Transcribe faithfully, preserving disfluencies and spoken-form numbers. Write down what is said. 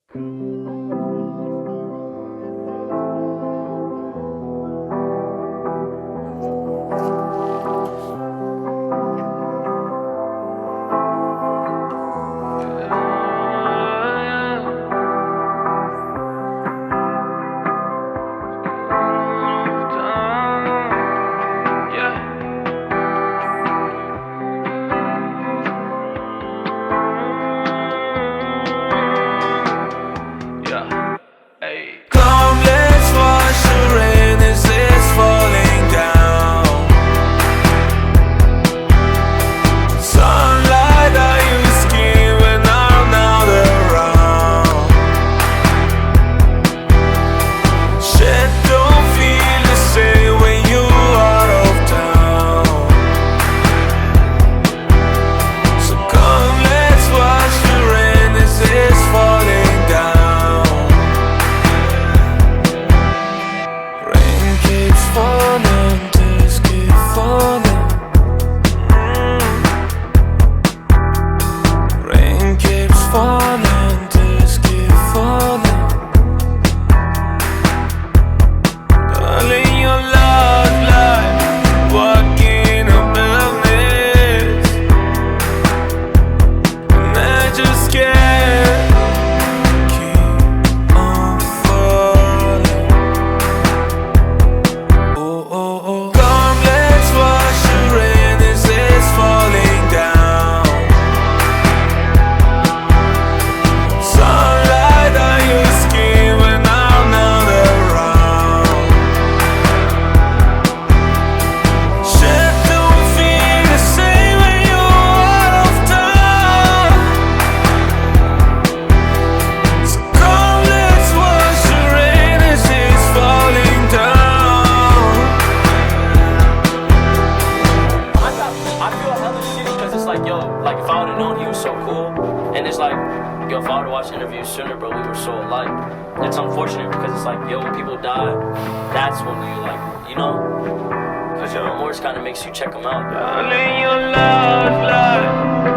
And it's like, yo, if I would've watched interviews sooner, bro, we were so alike. It's unfortunate because it's like, yo, when people die, that's when you like, you know? Because your remorse kind of makes you check them out. Darling, your love life.